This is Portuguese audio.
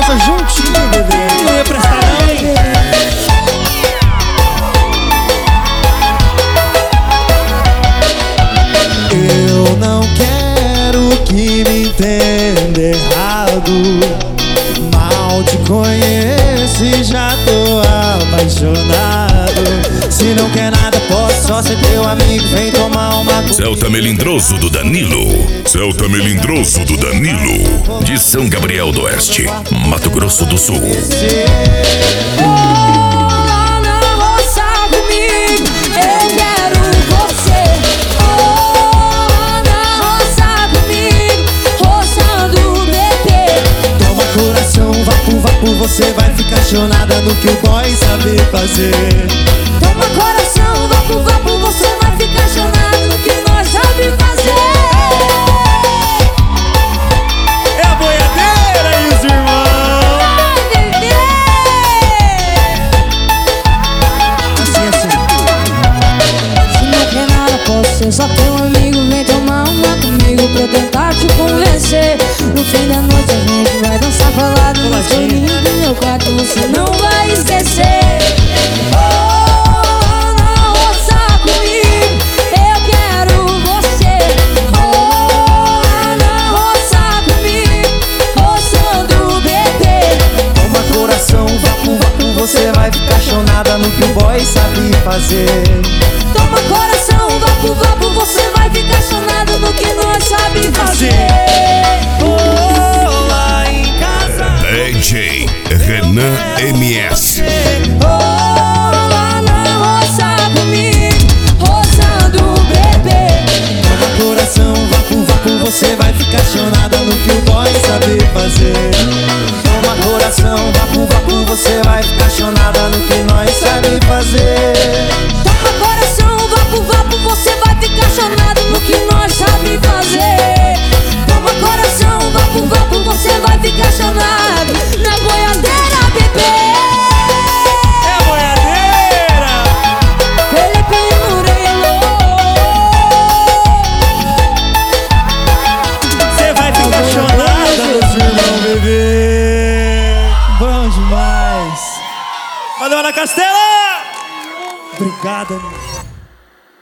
casa juntinho, bebê. Não ia prestar não, hein? Eu não quero que me entenda errado. Mal te conheço e já tô apaixonado. Se não quer nada, posso só ser teu amigo. Vem tomar uma coisa. Celta Melindroso do Danilo. Celta Melindroso do Danilo. De São Gabriel do Oeste, Mato Grosso do Sul. Você vai ficar chonada no que o boy sabe fazer. Toma coração, vapo, vapo, você vai ficar chonada no que nós sabe fazer. É a boiadeira e os irmãos. Ai, bebê. Assim. Se não quer nada, posso ser só teu amigo. Vem tomar uma comigo pra eu tentar te convencer. No fim da noite a gente vai dançar falado no soninho do meu quarto, você não vai esquecer. Oh, não roça comigo, eu quero você. Oh, não roça comigo, roçando o bebê. Toma coração, vapo, vapo, você vai ficar chonada no que o boy sabe fazer. Toma coração, vapo, vapo, você vai ficar chonado no que nós sabe fazer. DJ Renan MS. Lá na roça comigo, roçando o bebê. Toma coração, vapo, vapo, você vai ficar chonada no que o boy sabe fazer. Toma coração, vapo, vapo, você vai ficar chonada no que nós sabe fazer. Toma coração, vapo, vapo, você vai ficar chonado no que nós sabe fazer. Toma coração, vapo, vapo, você vai ficar chonado na boiadeira, bebê. É a boiadeira. Felipe Murilo. Você vai ficar chonada nos irmãos, bebê. Bom demais. Valeu, Ana Castela. Obrigada, meu.